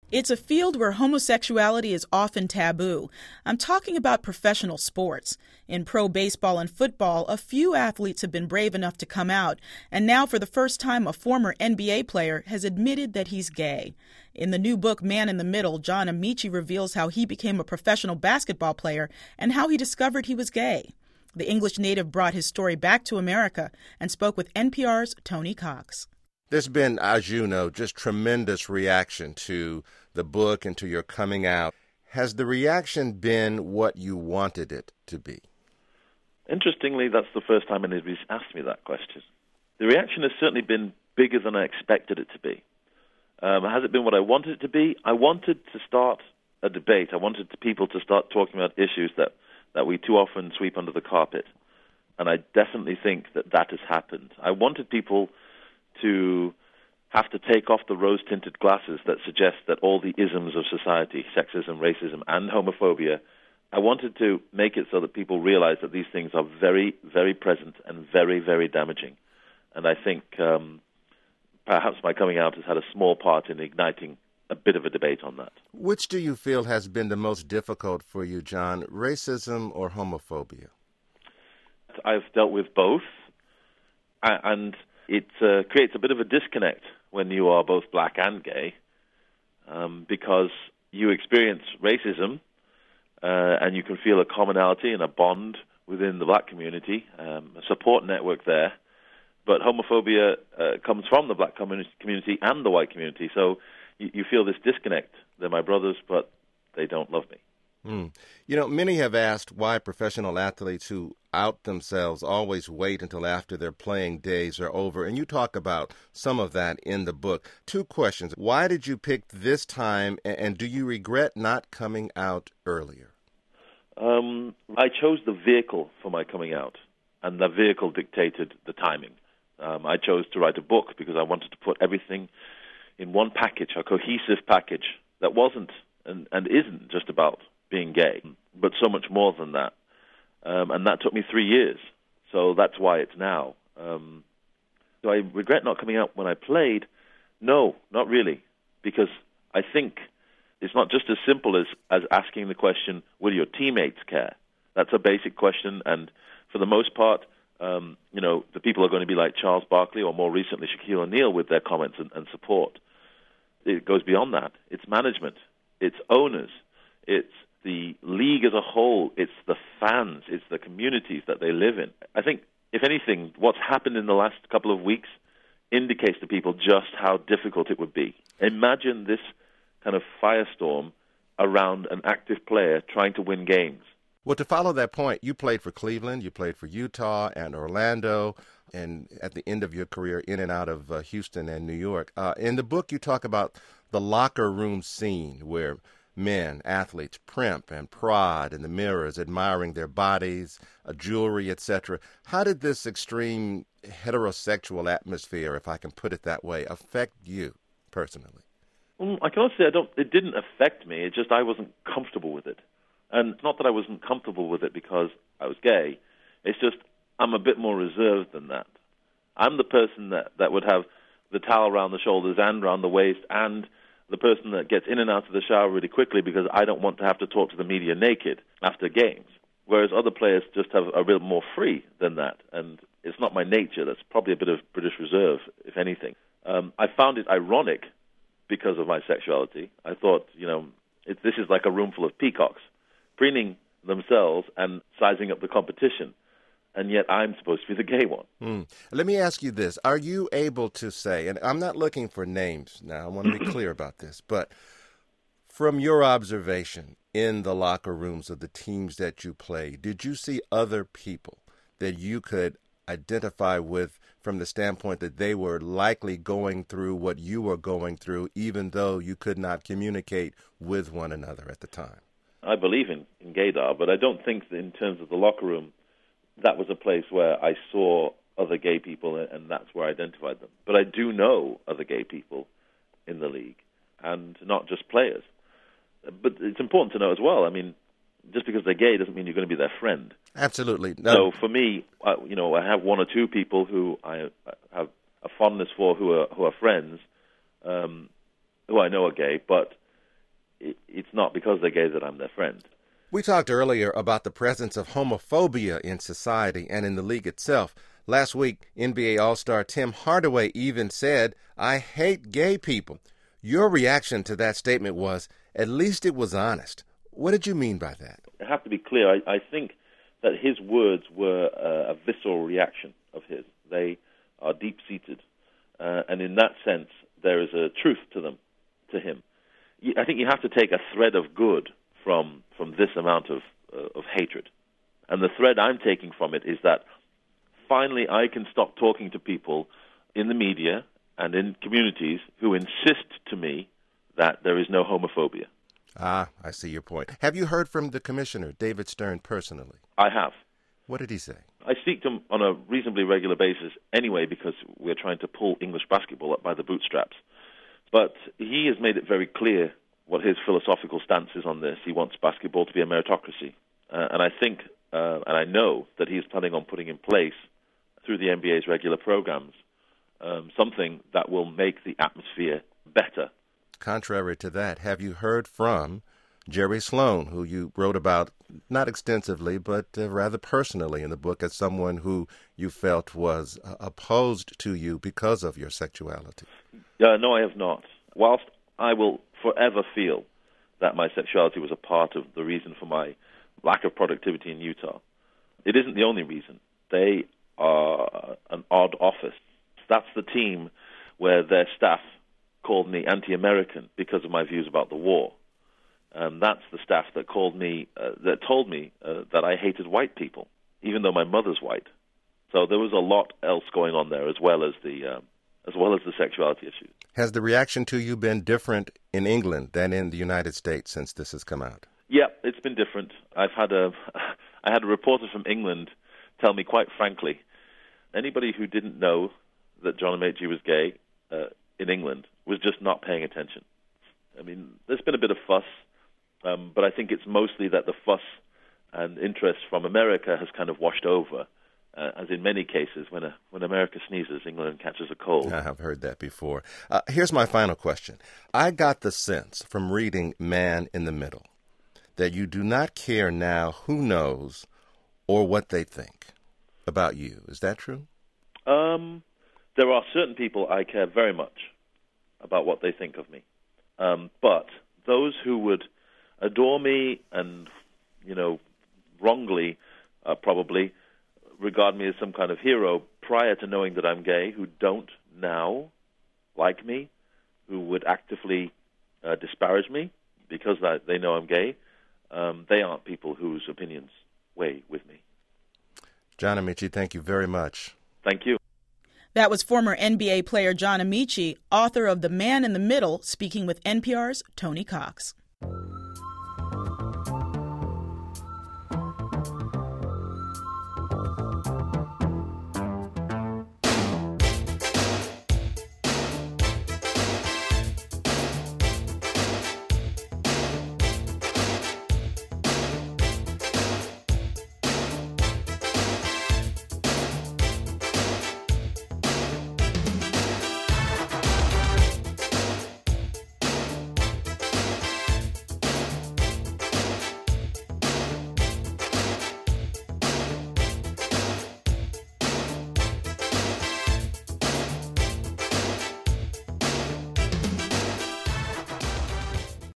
It's a field where homosexuality is often taboo. I'm talking about professional sports. In pro baseball and football, a few athletes have been brave enough to come out, and now for the first time a former NBA player has admitted that he's gay. In the new book, Man in the Middle, John Amici reveals how he became a professional basketball player and how he discovered he was gay. The English native brought his story back to America and spoke with NPR's Tony Cox. There's been, as you know, just tremendous reaction to the book and to your coming out. Has the reaction been what you wanted it to be? Interestingly, that's the first time anybody's asked me that question. The reaction has certainly been bigger than I expected it to be. Has it been what I wanted it to be? I wanted to start a debate. I wanted people to start talking about issues that we too often sweep under the carpet. And I definitely think that has happened. I wanted people to have to take off the rose-tinted glasses that suggest that all the isms of society, sexism, racism, and homophobia, I wanted to make it so that people realize that these things are very, very present and very, very damaging. And I think perhaps my coming out has had a small part in igniting a bit of a debate on that. Which do you feel has been the most difficult for you, John, racism or homophobia? I've dealt with both, and it creates a bit of a disconnect when you are both black and gay, because you experience racism and you can feel a commonality and a bond within the black community, a support network there. But homophobia comes from the black community and the white community, so you feel this disconnect. They're my brothers, but they don't love me. You know, many have asked why professional athletes who out themselves always wait until after their playing days are over. And you talk about some of that in the book. Two questions. Why did you pick this time, and do you regret not coming out earlier? I chose the vehicle for my coming out, and the vehicle dictated the timing. I chose to write a book because I wanted to put everything in one package, a cohesive package that wasn't and isn't just about being gay, but so much more than that. And that took me 3 years, so that's why it's now. Do I regret not coming out when I played? No, not really, because I think it's not just as simple as asking the question, will your teammates care? That's a basic question, and for the most part, the people are going to be like Charles Barkley or more recently Shaquille O'Neal with their comments and support. It goes beyond that. It's management. It's owners. It's the league as a whole. It's the fans. It's the communities that they live in. I think, if anything, what's happened in the last couple of weeks indicates to people just how difficult it would be. Imagine this kind of firestorm around an active player trying to win games. Well, to follow that point, you played for Cleveland, you played for Utah and Orlando, and at the end of your career, in and out of Houston and New York. In the book, you talk about the locker room scene where men, athletes, primp and prod in the mirrors, admiring their bodies, jewelry, etc. How did this extreme heterosexual atmosphere, if I can put it that way, affect you personally? I can also say it didn't affect me. It's just I wasn't comfortable with it. And it's not that I wasn't comfortable with it because I was gay. It's just I'm a bit more reserved than that. I'm the person that would have the towel around the shoulders and around the waist, and the person that gets in and out of the shower really quickly because I don't want to have to talk to the media naked after games. Whereas other players just have a bit more free than that. And it's not my nature. That's probably a bit of British reserve, if anything. I found it ironic because of my sexuality. I thought, this is like a room full of peacocks preening themselves and sizing up the competition, and yet I'm supposed to be the gay one. Let me ask you this. Are you able to say, and I'm not looking for names now, I want to be clear about this, but from your observation in the locker rooms of the teams that you play, did you see other people that you could identify with from the standpoint that they were likely going through what you were going through, even though you could not communicate with one another at the time? I believe in gaydar, but I don't think that in terms of the locker room, that was a place where I saw other gay people, and that's where I identified them. But I do know other gay people in the league, and not just players. But it's important to know as well, just because they're gay doesn't mean you're going to be their friend. Absolutely. No. So for me, I have one or two people who I have a fondness for who are friends, who I know are gay, but it's not because they're gay that I'm their friend. We talked earlier about the presence of homophobia in society and in the league itself. Last week, NBA All-Star Tim Hardaway even said, "I hate gay people." Your reaction to that statement was, at least it was honest. What did you mean by that? I have to be clear. I think that his words were a visceral reaction of his. They are deep-seated. And in that sense, there is a truth to them, to him. I think you have to take a thread of good from this amount of hatred. And the thread I'm taking from it is that finally I can stop talking to people in the media and in communities who insist to me that there is no homophobia. Ah, I see your point. Have you heard from the commissioner, David Stern, personally? I have. What did he say? I speak to him on a reasonably regular basis anyway because we're trying to pull English basketball up by the bootstraps. But he has made it very clear what his philosophical stance is on this. He wants basketball to be a meritocracy. And I think, and I know, that he is planning on putting in place, through the NBA's regular programs, something that will make the atmosphere better. Contrary to that, have you heard from Jerry Sloan, who you wrote about not extensively, but rather personally in the book as someone who you felt was opposed to you because of your sexuality? No, I have not. Whilst I will forever feel that my sexuality was a part of the reason for my lack of productivity in Utah, it isn't the only reason. They are an odd office. That's the team where their staff called me anti-American because of my views about the war. That's the staff that called me, that told me that I hated white people, even though my mother's white. So there was a lot else going on there, as well as the sexuality issues. Has the reaction to you been different in England than in the United States since this has come out? Yeah, it's been different. I had a reporter from England tell me quite frankly, anybody who didn't know that John Amaechi was gay in England was just not paying attention. I mean, there's been a bit of fuss, but I think it's mostly that the fuss and interest from America has kind of washed over, as in many cases, when America sneezes, England catches a cold. I've heard that before. Here's my final question. I got the sense from reading Man in the Middle that you do not care now who knows or what they think about you. Is that true? There are certain people I care very much about what they think of me. But those who would adore me and, wrongly probably regard me as some kind of hero prior to knowing that I'm gay, who don't now like me, who would actively disparage me because they know I'm gay, they aren't people whose opinions weigh with me. John Amaechi, thank you very much. Thank you. That was former NBA player John Amaechi, author of The Man in the Middle, speaking with NPR's Tony Cox.